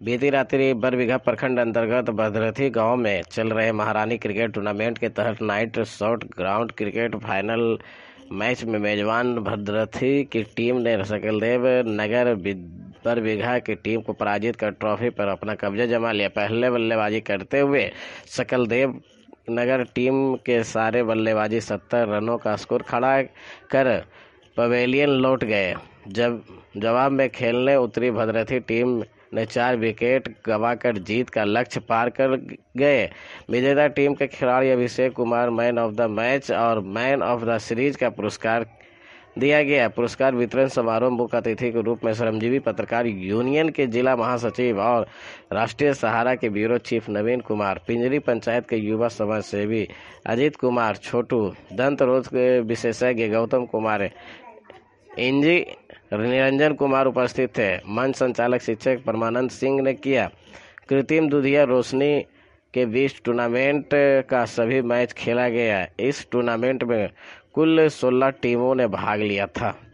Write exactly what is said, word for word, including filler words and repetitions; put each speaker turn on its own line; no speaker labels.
बीती रात्रि बरबीघा प्रखंड अंतर्गत भद्रथी गांव में चल रहे महारानी क्रिकेट टूर्नामेंट के तहत night shot ground cricket final match में मेजबान भद्रथी की टीम ने सकलदेव नगर बरबीघा की टीम को पराजित कर ट्रॉफी पर अपना कब्जा जमा लिया। पहले बल्लेबाजी करते हुए सकलदेव नगर टीम के सारे बल्लेबाजी सत्तर रनों का स्कोर खड़ा कर पवेलियन लौट गए। जब जवाब में खेलने उतरी भद्रथी टीम ने चार विकेट गंवाकर जीत का लक्ष्य पार कर गए। विजेता टीम के खिलाड़ी Abhishek Kumar man of the match और मैन ऑफ द सीरीज का पुरस्कार दिया गया। पुरस्कार वितरण समारोह मुख्य अतिथि के रूप में श्रमजीवी पत्रकार यूनियन के जिला महासचिव और राष्ट्रीय सहारा के ब्यूरो चीफ नवीन कुमार, पिंजरी पंचायत के युवा समाज सेवी अजीत कुमार छोटू, दंत रोग के विशेषज्ञ गौतम कुमार, इंजी निरंजन कुमार उपस्थित थे। मंच संचालक शिक्षक परमानंद सिंह ने किया। कृत्रिम दुधिया रोशनी के बीच टूर्नामेंट का सभी मैच खेला गया। इस टूर्नामेंट में कुल सोलह टीमों ने भाग लिया था।